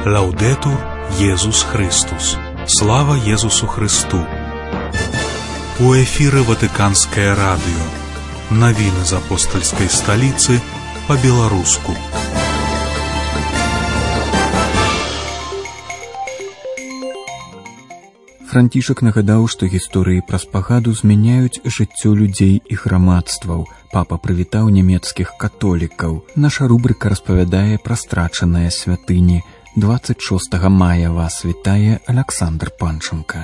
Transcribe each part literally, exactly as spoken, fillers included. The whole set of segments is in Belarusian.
Лаўдетур Езус Христус. Слава Езусу Христу. У эфіры Ватыканскае радыё. Навіны з апостальскай сталіцы па-беларуску. Францішак нагадаў, што гісторыі пра спагаду змяняюць жыццё людзей і грамадстваў. Папа прывітаў нямецкіх католікаў. Наша рубрыка распавядае пра страчаныя святыні. двадцать шостага мая вас вітае Аляксандр Панченка.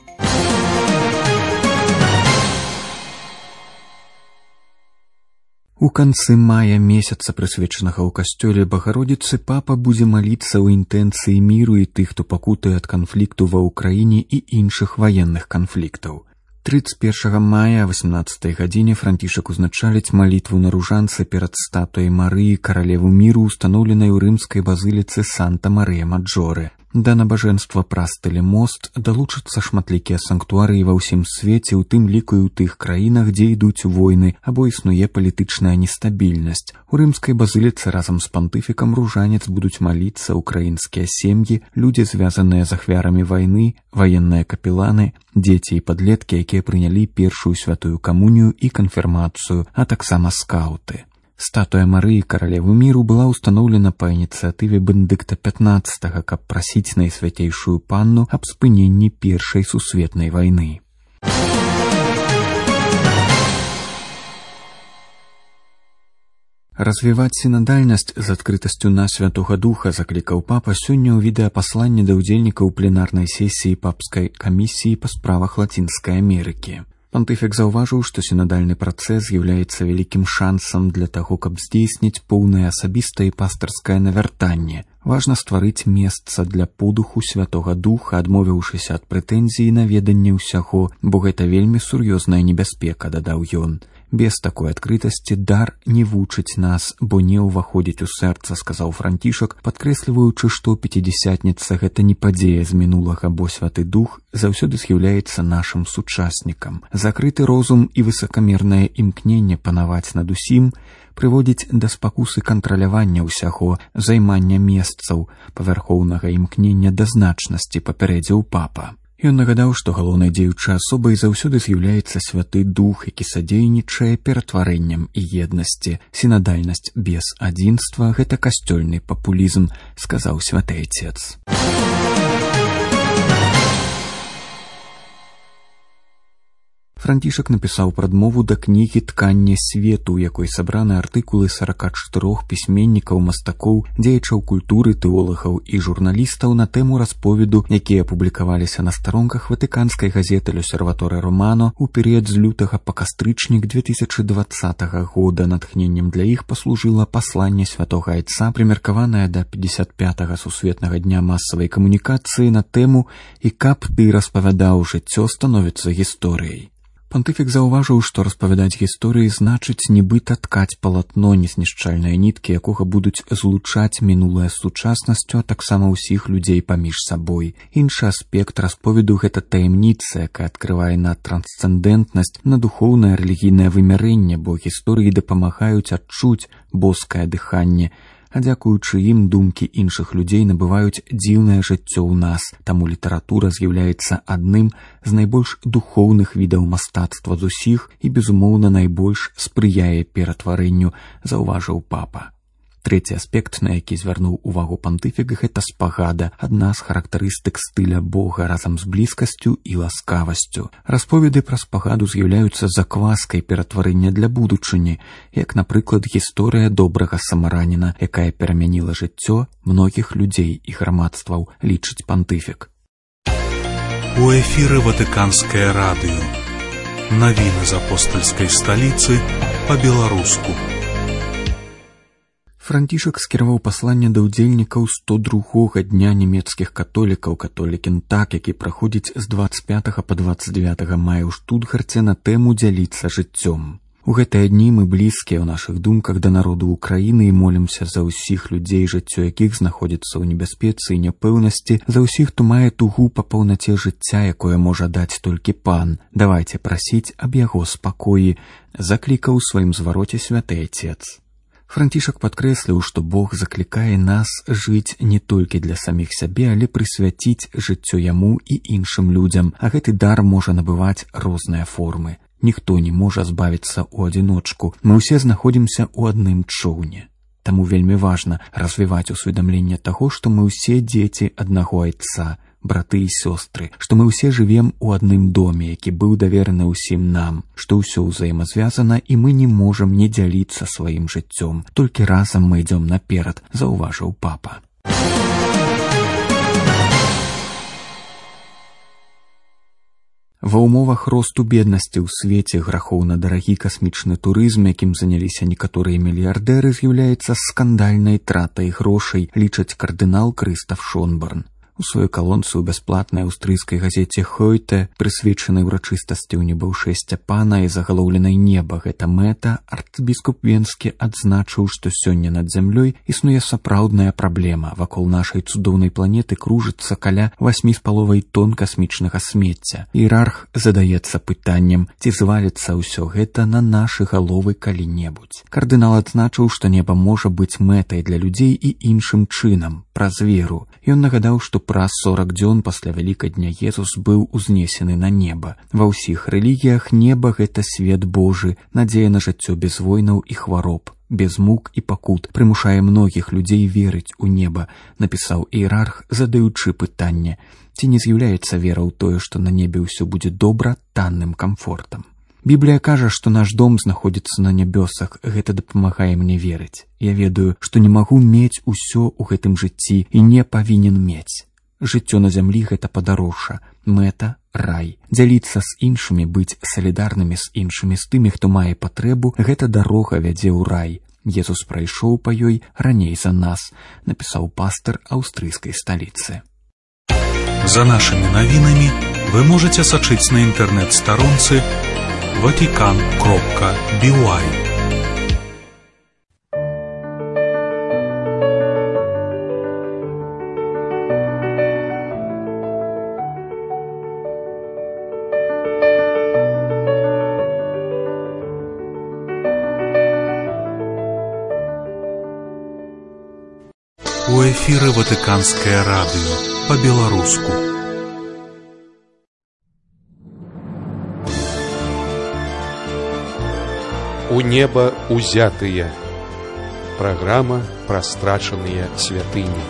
У канцы мая месяца, прысвечанага ў касцёле Багародзіцы, папа будзе маліцца ў інтэнцыі міру і тых, хто пакутуе ад канфлікту ва ўкраіне і іншых ваенных канфліктаў. тридцать першага мая о восемнадцатай гадзіне Францішак узначаліць малітву на ружанцы перад статуяй Марыі, каралевы міру, устаноўленай у рымскай базыліцы Санта-Марыя-Маджоре. Да набажэнства праз тэлемост далучацца шматлікія санктуарыі ва ўсім свеце, у тым ліку і ў тых краінах, дзе ідуць войны або існуе палітычная нестабільнасць. У рымскай базыліцы разам з пантыфікам ружанец будуць маліцца украінскія сем'і, людзі, звязаныя з ахвярамі вайны, ваенныя капеланы, дзеці і падлеткі, якія прынялі першую святую камунію і канфірмацыю, а таксама скаўты. Статуя Марыі, каралевы міру, была ўстаноўлена па ініцыятыве Бенедыкта пятнаццатага, каб прасіць найсвяцейшую панну аб спыненні першай сусветнай вайны. Развіваць сінадальнасць з адкрытасцю на Святога Духа заклікаў папа сёння ў відэапасланні да ўдзельнікаў пленарнай сесіі папскай камісіі па справах Лацінскай Амерыкі. Пантыфік заўважыў, што сінадальны працэс з'яўляецца вялікім шансам для таго, каб здзейсніць поўнае асабістае і пастырскае навяртанне. Важна стварыць месца для подуху Святога Духа, адмовіўшыся ад прэтэнзіі на веданне ўсяго, бо гэта вельмі сур'ёзная небяспека, дадаў ён. Без такой адкрытасці дар не вучыць нас, бо не ўваходзіць у сэрца, сказаў Францішак, падкрэсліваючы, што пяцідзясятніца гэта не падзея з мінулага, бо Святы Дух заўсёды з'яўляецца нашым сучаснікам. Закрыты розум і высакамернае імкненне панаваць над усім прыводзіць да спакусы кантралявання ўсяго, займання месцаў, павярхоўнага імкнення да значнасці, папярэдзіў папа. Ён нагадаў, што галоўнай дзеючай асобай заўсёды з'яўляецца Святы Дух, які садзейнічае ператварэнням і еднасці. Сінадальнасць без адзінства – гэта касцёльны папулізм, сказаў святы Отец. Францішак напісаў прадмову да кнігі «Тканне свету», у якой сабраны артыкулы сарака чатырох пісьменнікаў, мастакоў, дзеячаў культуры, тэолагаў і журналістаў на тэму расповеду, якія апублікаваліся на старонках ватыканскай газеты «L'Osservatore Romano» у перыяд з лютага па кастрычнік две тысячы дваццатага года. Натхненнем для іх паслужыла пасланне святога Айца, прымеркаванае да пятьдесят пятага сусветнага дня масавай камунікацыі на тэму «І каб ты распавядаў, жыццё становіцца гісторыяй». Пантыфік заўважыў, што распавядаць гісторыі значыць нібыта ткаць палатно, незнішчальныя ніткі, якога будуць злучаць мінулае з сучаснасцю, а таксама ўсіх людзей паміж сабой. Іншы аспект расповеду – гэта таямніца, якая адкрывае на трансцэндэнтнасць, на духоўнае рэлігійнае вымярэнне, бо гісторыі дапамагаюць адчуць боскае дыханне, а дзякуючы ім думкі іншых людзей набываюць дзіўнае жыццё ў нас, таму літаратура з'яўляецца адным з найбольш духоўных відаў мастацтва з усіх і, безумоўна, найбольш спрыяе ператварэнню, заўважыў папа. Трэці аспект, на які звярнуў увагу пантыфік, гэта спагада, адна з характарыстык стыля Бога разам з блізкасцю і ласкавасцю. Расповеды пра спагаду з'яўляюцца закваскай ператварэння для будучыні, як, напрыклад, гісторыя добрага самараніна, якая перамяніла жыццё многіх людзей і грамадстваў, лічыць пантыфік. У эфіры Ватыканскае радыё. Навіны з апостальскай сталіцы па-беларуску. Францішак скіраваў пасланне да ўдзельнікаў сто другога дня нямецкіх католікаў, католікін-так, які праходзіць з двадцать пятага па двадцать девятага мая ў Штутгарце на тэму «Дзяліцца жыццём». У гэтыя дні мы блізкія ў нашых думках да народу Украіны і молімся за ўсіх людзей, жыццё якіх знаходзіцца ў небяспецы і няпэўнасці, за ўсіх, хто мае тугу па паўнаце жыцця, якое можа даць толькі Пан. Давайце прасіць аб яго спакоі, заклікаў у сваім звароце святы Отец. Францішак падкрэсліў, што Бог заклікае нас жыць не толькі для саміх сябе, але прысвяціць жыццё яму і іншым людзям, а гэты дар можа набываць розныя формы. Ніхто не можа збавіцца ў адзіночку, мы ўсе знаходзімся ў адным чоўне. Таму вельмі важна развіваць усведамленне таго, што мы ўсе дзеці аднаго айца, браты і сёстры, што мы ўсе жывем у адным доме, які быў давераны ўсім нам, што ўсё ўзаемазвязана і мы не можам не дзяліцца сваім жыццём. Толькі разам мы ідзём наперад, заўважыў папа. Ва ўмовах росту беднасці ў свеце грахоўна дарагі касмічны турызм, якім заняліся некаторыя мільярдэры, з'яўляецца скандальнай тратай грошай, лічыць кардынал Крыстаф Шонборн. У сваёй калонцы ў бясплатнай аўстрыйскай газеце «Хойте», прысвечанай урачыстасці ў небаўшэсця пана і загалоўленай «Неба» гэта мэта, арцбіскуп Венскі адзначыў, што сёння над зямлёй існуе сапраўдная праблема. Вакол нашай цудоўнай планеты кружыцца каля васьмі з паловай тон касмічнага смецця. Іерарх задаецца пытаннем, ці зваліцца ўсё гэта на нашы галовы калі-небудзь. Кардынал адзначыў, што неба можа быць мэтай для людзей і іншым чынам, праз веру. Ён нагадаў, што праз сорак дзён пасля Вялікадня Езус быў узнесены на неба. Ва ўсіх рэлігіях неба — гэта свет Божы, надзея на жыццё без войнаў і хвароб, без мук і пакут, прымушае многіх людзей верыць у неба, напісаў іерарх, задаючы пытанне, ці не з'яўляецца вера ў тое, што на небе ўсё будзе добра, танным камфортам. Біблія кажа, што наш дом знаходзіцца на нябёсах, гэта дапамагае мне верыць. Я ведаю, што не магу мець усё ў гэтым жыцці і не павінен мець. Жыццё на зямлі — гэта падарожжа, мэта — рай. Дзяліцца з іншымі, быць салідарнымі з іншымі, з тымі, хто мае патрэбу, гэта дарога вядзе ў рай. Езус прайшоў па ёй раней за нас, напісаў пастыр аўстрыйскай сталіцы. За нашымі навінамі вы можаце сачыць на інтэрнэт-старонцы ватикан кропка би уай. У эфіры Ватыканскае радыё па-беларуску. У неба узятыя. Праграма пра страчаныя святыні.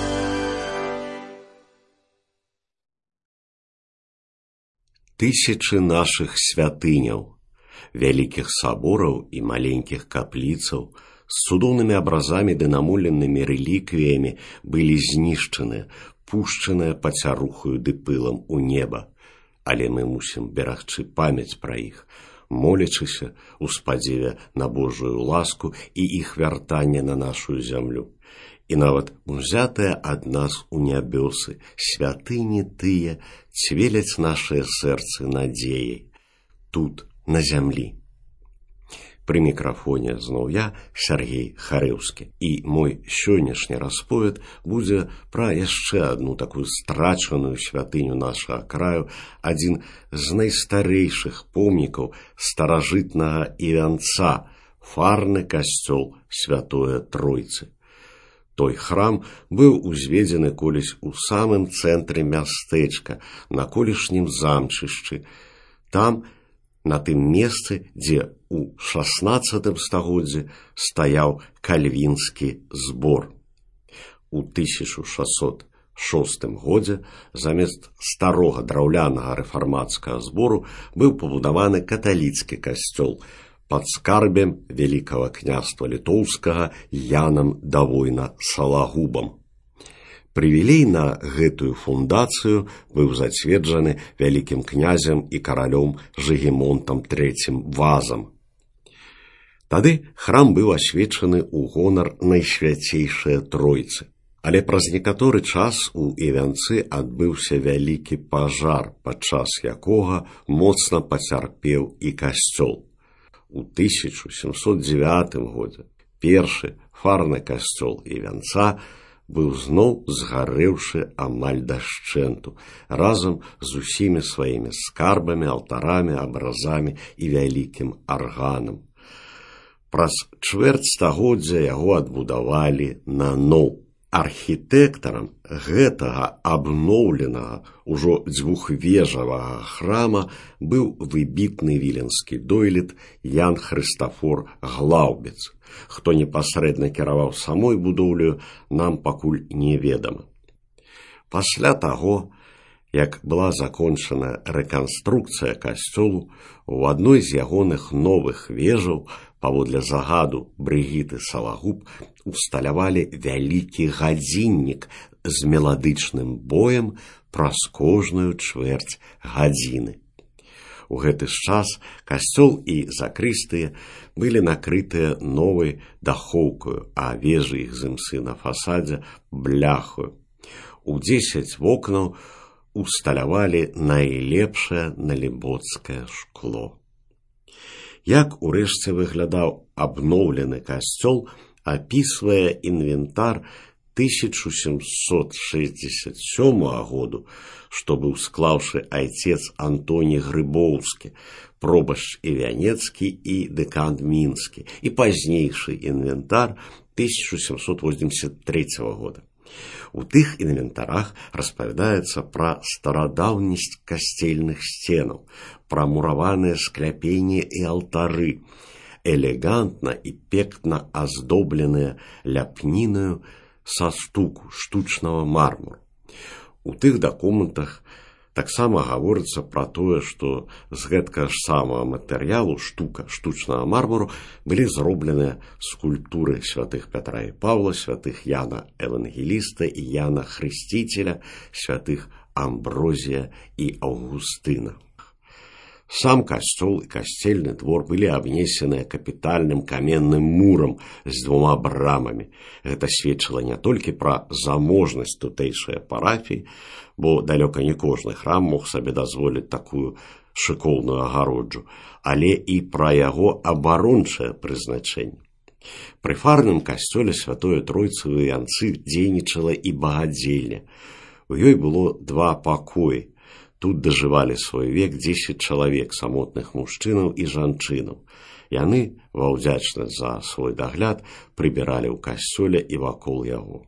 Тысячы нашых святыняў, вялікіх сабораў і маленькіх капліцаў з цудоўнымі абразамі ды намоленымі рэліквіямі былі знішчаны, пушчаныя пацярухаю ды пылам у неба. Але мы мусім берагчы памяць пра іх, молячыся ў спадзеве на Божую ласку і іх вяртанне на нашу зямлю. І нават узятыя ад нас у нябёсы святыні тыя цвеляць нашыя сэрцы надзеяй тут, на зямлі. Пры мікрафоне зноў я, Сергей Харэўскі, і мой сённяшні расповед будзе пра яшчэ адну такую страчаную святыню нашага краю, адзін з найстарэйшых помнікаў старажытнага івянца, фарны касцёл Святое Тройцы. Той храм быў узведзены колісь у самым цэнтры мястэчка, на колішнім замчышчы. Там, на тым месцы, дзе у шаснаццатым стагоддзі стаяў кальвінскі збор. У тысяча шэсцьсот шостым годзе замест старога драўлянага рэфармацкага збору быў пабудаваны каталіцкі касцёл пад скарбем Вялікага княства літоўскага Янам Давойна Салагубам. Прывілей на гэтую фундацыю быў зацверджаны вялікім князем і каралём Жыгімонтам трэцім Вазам. Тады храм быў асвечаны ў гонар Найсвяцейшае Тройцы. Але праз некаторы час у івянцы адбыўся вялікі пажар, падчас якога моцна пацярпеў і касцёл. У тысяча сямсот дзевятым годзе першы фарны касцёл івянца быў зноў згарэўшы амаль дашчэнту, разам з усімі сваімі скарбамі, алтарамі, абразамі і вялікім арганам. Праз чвэрць стагоддзя яго адбудавалі наноў. Архітэктарам гэтага абноўленага ужо дзвюхвежавага храма быў выбітны віленскі дойлід Ян Хрыстафор Глаўбец. Хто непасрэдна кіраваў самой будоўлею, нам пакуль неведама. Пасля таго, як была закончана рэканструкцыя касцёлу, у адной з ягоных новых вежаў паводле загаду Брыгіты Салагуб усталявалі вялікі гадзіннік з меладычным боем праз кожную чвэрць гадзіны. У гэты ж час касцёл і закрыстыя былі накрытыя новай дахоўкаю, а вежы іх зымсы на фасадзе бляхаю. У дзесяць вокнаў усталявалі найлепшае налібоцкае шкло. Як урэшце выглядаў абноўлены касцёл, апісвае інвентар тысяча сямсот шэсцьдзесят сёмага году, што быў склаўшы айцец Антоній Грыбоўскі, пробашч Івянецкі і дэкан Мінскі, і пазнейшы інвентар тысяча сямсот восемьдесят трэцяга года. У тых інвентарах распавядаецца пра старадаўнасць касцельных сценаў, пра мураваныя скляпенні і алтары, элегантна і пекна аздобленыя ляпнінаю са стуку штучнага мармуру. У тых дакументах таксама гаворыцца пра тое, што з гэткага ж самага матэрыялу штука штучнага мармуру былі зробленыя скульптуры святых Пятра і Паўла, святых Яна Евангеліста і Яна Хрысціцеля, святых Амброзія і Аўгустына. Сам касцёл і касцельны двор былі абнесеныя капітальным каменным мурам з двума брамамі. Гэта сведчыла не толькі пра заможнасць тутэйшай парафіі, бо далёка не кожны храм мог сабе дазволіць такую шыкоўную агароджу, але і пра яго абарончае прызначэнне. Пры фарным касцёле Святой Тройцы ў Янцы дзейнічала і багадзельня. У ёй было два пакоі. Тут дажывалі свой век дзесяць чалавек, самотных мужчынаў і жанчынаў. Яны, ва ўдзячнасць за свой дагляд, прыбіралі ў касцёле і вакол яго.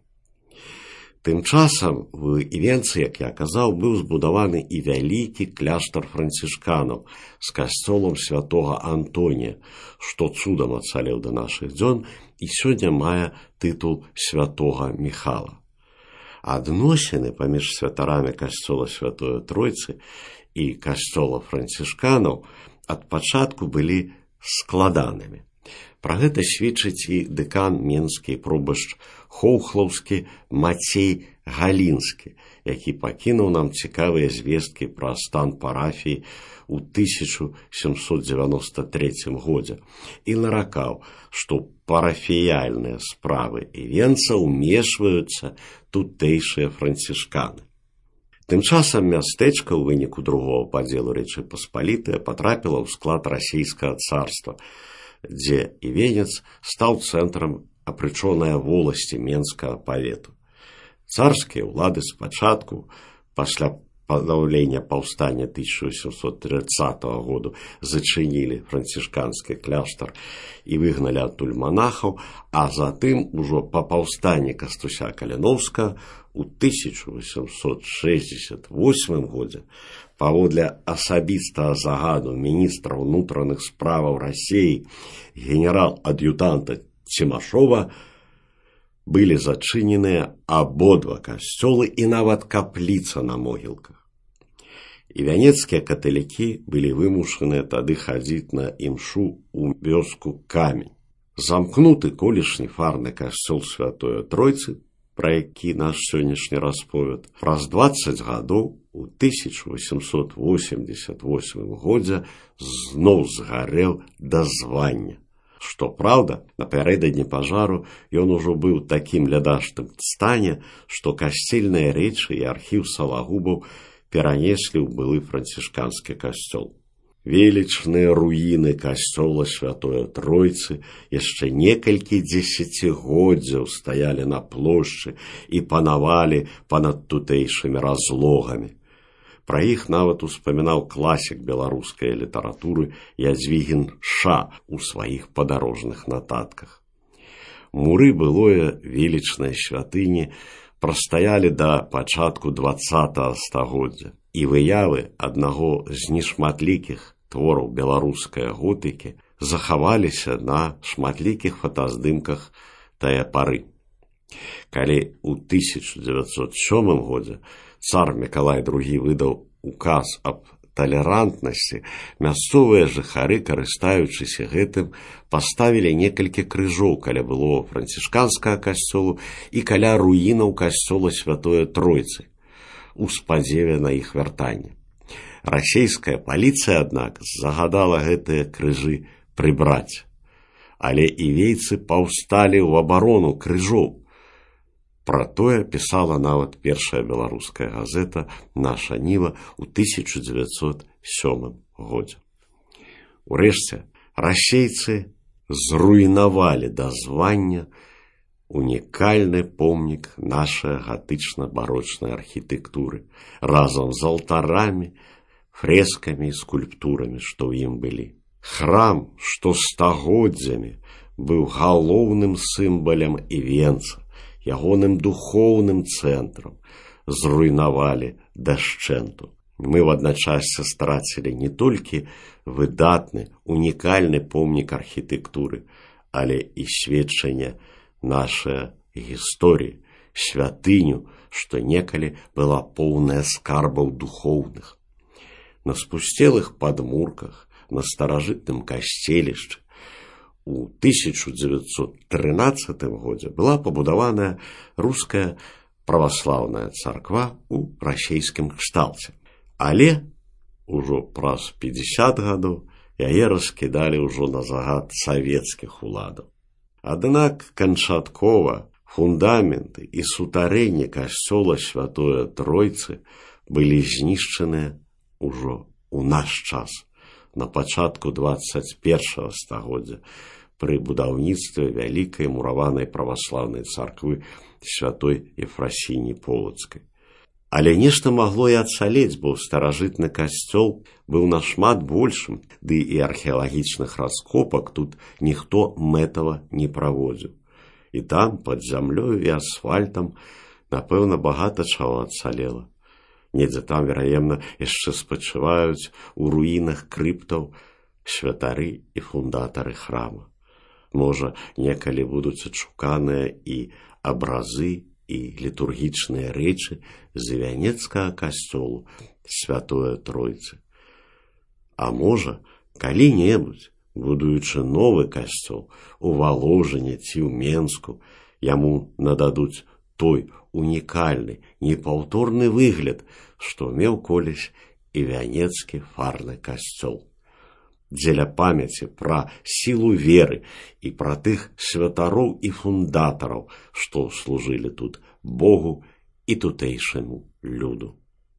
Тым часам в Івенцы, як я казаў, быў збудаваны і вялікі кляштар францішканаў з касцёлам святога Антонія, што цудам ацалеў да нашых дзён і сёння мае тытул святога Міхала. Адносіны паміж святарамі касцёла Святой Тройцы і касцёла францішканаў ад пачатку былі складанымі. Пра гэта сведчыць і дэкан Менскі, пробашч Хоўхлаўскі Мацей Галінскі, які пакінуў нам цікавыя звесткі пра стан парафіі ў тысяча сямсот дзевяноста трэцім годзе і наракаў, што парафіяльныя справы Івенца ўмешваюцца тутэйшыя францішканы. Тым часам мястэчка ў выніку другого падзелу Рэчы Паспалітае патрапіла ў склад расійскага царства, дзе Івенец стаў цэнтрам апрычонай воласці Менскага павету. Царскія ўлады спачатку, пасля падаўлення паўстання тысяча сямсот трыццатага году, зачынілі францішканскі кляштар і выгналі адтуль манахаў, а затым ужо па паўстанні Кастуся Каліноўскага у тысяча восемьсот шэсцьдзесят восьмым годзе паводле асабістага загаду міністра ўнутраных справаў Расіі генерал-ад'ютанта Цімашова былі зачыненыя абодва касцёлы і нават капліца на могілках. Івянецкія каталікі былі вымушаныя тады хадзіць на імшу ў вёску Камень. Замкнуты колішні фарны касцёл Святой Тройцы, пра які наш сённяшні расповед, праз дваццаць гадоў у тысяча восемьсот восемьдесят восьмым годзе зноў згарэў да звання. Што праўда, напярэдадні пажару ён ужо быў такім лядашчым стане, што касцельныя рэчы і архіў Салагубаў перанеслі ў былы францішканскі касцёл. Велічныя руіны касцёла Святой Тройцы яшчэ некалькі дзесяцігоддзяў стаялі на плошчы і панавалі панад тутэйшымі разлогамі. Пра іх нават успамінаў класік беларускай літаратуры Язвігін Ша у сваіх падарожных нататках. Муры былое велічнай святыні прастаялі да пачатку дваццатага стагоддзя, і выявы аднаго з нешматлікіх твораў беларускай готыкі захаваліся на шматлікіх фотаздымках тае пары. Калі ў тысяча дзевяцьсот сёмым годзе цар Мікалай другі выдаў указ аб талерантнасці, мясцовыя жыхары, карыстаючыся гэтым, паставілі некалькі крыжоў каля былого францішканскага касцёлу і каля руінаў касцёла Святое Тройцы у спадзеве на іх вяртанне. Расейская паліцыя, аднак, загадала гэтыя крыжы прыбраць, але івейцы паўсталі ў абарону крыжоў. Пра тое пісала нават першая беларуская газета «Наша Ніва» ў тысяча дзевяцьсот сёмым годзе. Урэшце, расейцы зруйнавалі да звання унікальны помнік нашай гатычна-барочнай архітэктуры разам з алтарамі, фрэскамі і скульптурамі, што ў ім былі. Храм, што стагоддзямі быў галоўным сімвалам івенца, ягоным духоўным цэнтрам, зруйнавалі дашчэнту. Мы в адначасье страцілі не толькі выдатны, унікальны помнік архітэктуры, але і сведчанне нашай гісторыі, святыню, што некалі была поўная скарбаў духоўных. На спусцелых падмурках, на старажытным касцелішчы у тысяча дзевяцьсот трынаццатым годзе была пабудаваная руская праваслаўная царква ў расейскім кшталце. Але ўжо праз пятьдесят гадоў яе раскідалі ўжо на загад савецкіх уладаў. Аднак канчаткова фундаменты і сутарэнні касцёла Святое Тройцы былі знішчаныя ўжо ў наш час, на пачатку дваццаць першага стагоддзя, пры будаўніцтве вялікай мураванай праваслаўнай царквы Святой Ефрасіні Полацкай. Але нешта магло і ацалець, бо старажытны касцёл быў нашмат большым, ды і археалагічных раскопак тут ніхто мэтава не праводзіў. І там, пад зямлёю і асфальтам, напэўна, багата чаго ацалела. Недзе там, вераемна, яшчэ спачываюць у руінах крыптаў святары і фундатары храма. Можа, некалі будуць адшуканыя і абразы, і літургічныя рэчы з вянецкага касцёлу Святое Тройцы. А можа, калі-небудзь, будуючы новы касцёл у Валожыне ці ў Менску, яму нададуць той унікальны, непаўторны выгляд, што меў колісь і вянецкі фарны касцёл. Дзеля памяці пра сілу веры і пра тых святароў і фундатараў, што служылі тут Богу і тутэйшаму люду.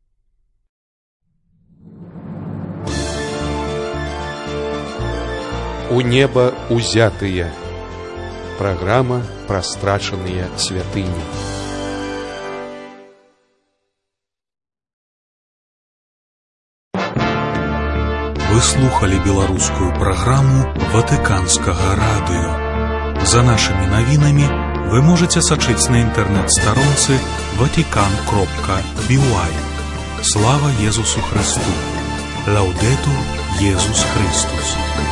У неба узятыя. Праграма пра страчаныя святыні. Вы слухали беларускую праграму Ватыканскага радыё. За нашымі навінамі вы можаце сачыць на інтэрнэт-старонцы ватикан кропка би уай. Слава Езусу Христу! Лаўдэтур Езус Христус!